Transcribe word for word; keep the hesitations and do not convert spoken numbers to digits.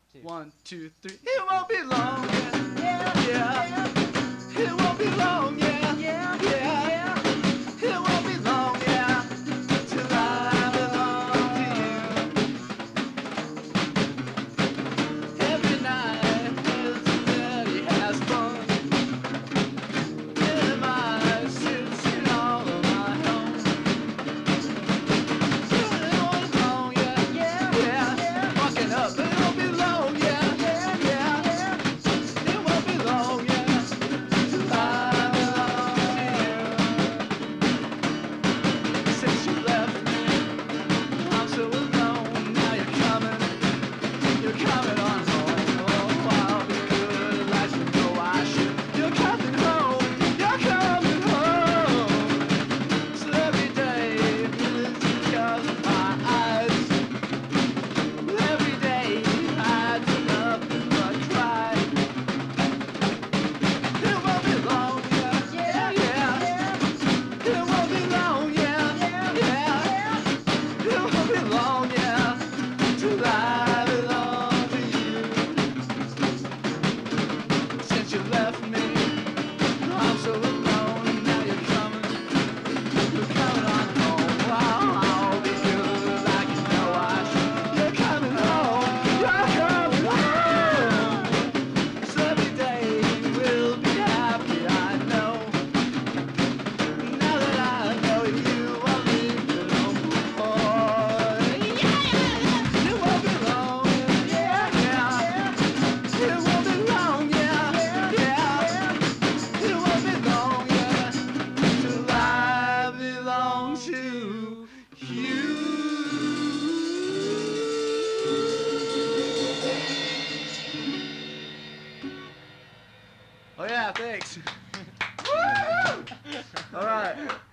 two. One, two, three. It won't be long, yeah, yeah. It won't be long, yeah, yeah, yeah. It won't be long, yeah, till I belong to you. Every night, everybody has fun. In my suits and all of my home. It won't be long, yeah, yeah, yeah. Walking up, it won't be long, yeah, yeah, yeah. It won't be long, yeah, till I belong to you. Since you left me, I'm so alone. Now you're coming, you're coming on home. Oh, I'll be good, like you know I should. You're coming home, you're coming home. So every day is because of my eyes. Every day I do nothing but cry. It won't be long, yeah, yeah, yeah. It won't be long, yeah, yeah, yeah. It won't be long, yeah, till I belong to you. Since you left me, I'm so alone. Now you're coming, you're coming on home. Wow, I'll be good, like you know I should. You're coming home, you're coming home. So every day will be happy, I know. Now that I know you are leaving no more. It won't be long, yeah, yeah. It won't be long, yeah, yeah. It won't be long, yeah, till I belong to you. Oh yeah, thanks. Woo! All right.